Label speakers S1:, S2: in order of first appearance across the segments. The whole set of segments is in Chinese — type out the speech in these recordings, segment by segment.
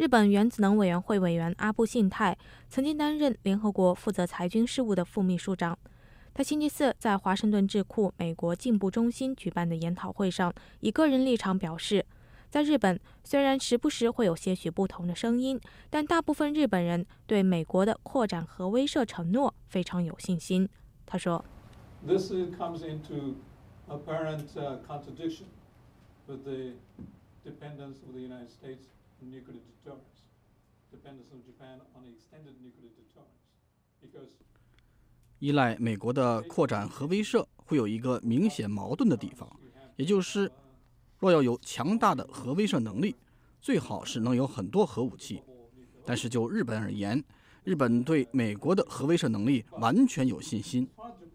S1: 日本原子能委员会委员阿部信太曾经担任联合国负责裁军事务的副秘书长。他星期四在华盛顿智库美国进步中心举办的研讨会上，以个人立场表示，在日本虽然时不时会有些许不同的声音，但大部分日本人对美国的扩展核威慑承诺非常有信心。他说
S2: This comes into apparent contradiction with the dependence of the United States on nuclear deterrence, dependence of Japan on extended nuclear deterrence, because
S3: 依赖美国的扩展核威慑会有一个明显矛盾的地方，也就是若要有强大的核威慑能力，最好是能有很多核武器。但是就日本而言，日本对美国的核威慑能力完全有信心。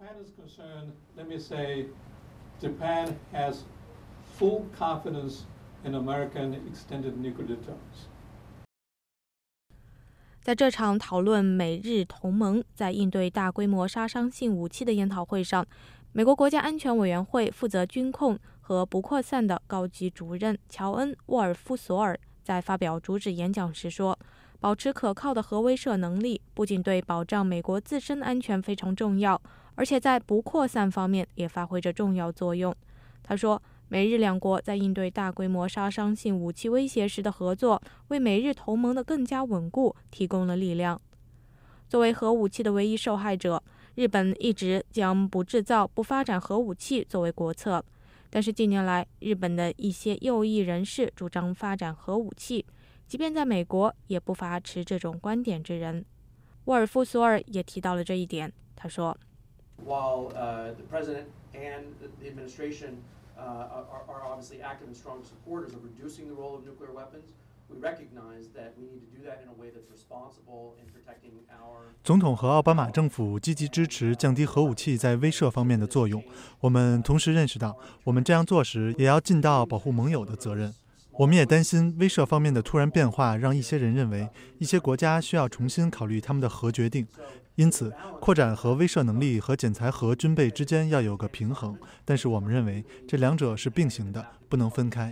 S2: Japan has full confidence in American extended nuclear deterrence.
S1: 在这场讨论美日同盟在应对大规模杀伤性武器的研讨会上，美国国家安全委员会负责军控和不扩散的高级主任乔恩·沃尔夫索尔在发表主旨演讲时说，保持可靠的核威慑能力不仅对保障美国自身安全非常重要，而且在不扩散方面也发挥着重要作用。他说，美日两国在应对大规模杀伤性武器威胁时的合作，为美日同盟的更加稳固提供了力量。作为核武器的唯一受害者，日本一直将不制造、不发展核武器作为国策。但是近年来，日本的一些右翼人士主张发展核武器，即便在美国，也不乏持这种观点之人。沃尔夫索尔也提到了这一点。他说
S4: While the president and the administration are obviously active and strong supporters of reducing the role of nuclear weapons, we recognize that we need to do that in a way that's responsible in protecting our.
S5: 总统和奥巴马政府积极支持降低核武器在威慑方面的作用。我们同时认识到，我们这样做时也要尽到保护盟友的责任。我们也担心威慑方面的突然变化让一些人认为一些国家需要重新考虑他们的核决定，因此扩展核威慑能力和减裁核军备之间要有个平衡，但是我们认为这两者是并行的，不能分开。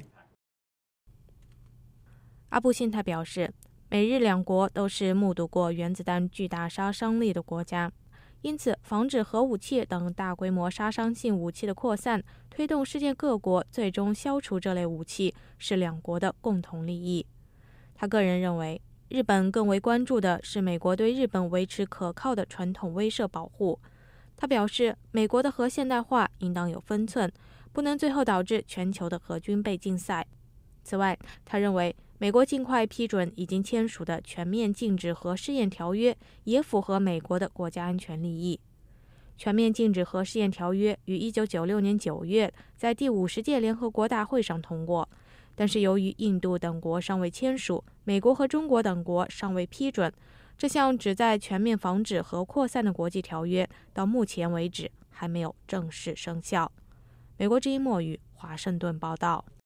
S1: 阿布信太表示，美日两国都是目睹过原子弹巨大杀伤力的国家，因此防止核武器等大规模杀伤性武器的扩散，推动世界各国最终消除这类武器，是两国的共同利益。他个人认为，日本更为关注的是美国对日本维持可靠的传统威慑保护。他表示，美国的核现代化应当有分寸，不能最后导致全球的核军备竞赛。此外，他认为美国尽快批准已经签署的全面禁止核试验条约，也符合美国的国家安全利益。全面禁止核试验条约于1996年9月在第50届联合国大会上通过，但是由于印度等国尚未签署，美国和中国等国尚未批准，这项旨在全面防止核扩散的国际条约到目前为止还没有正式生效。美国之音墨语华盛顿报道。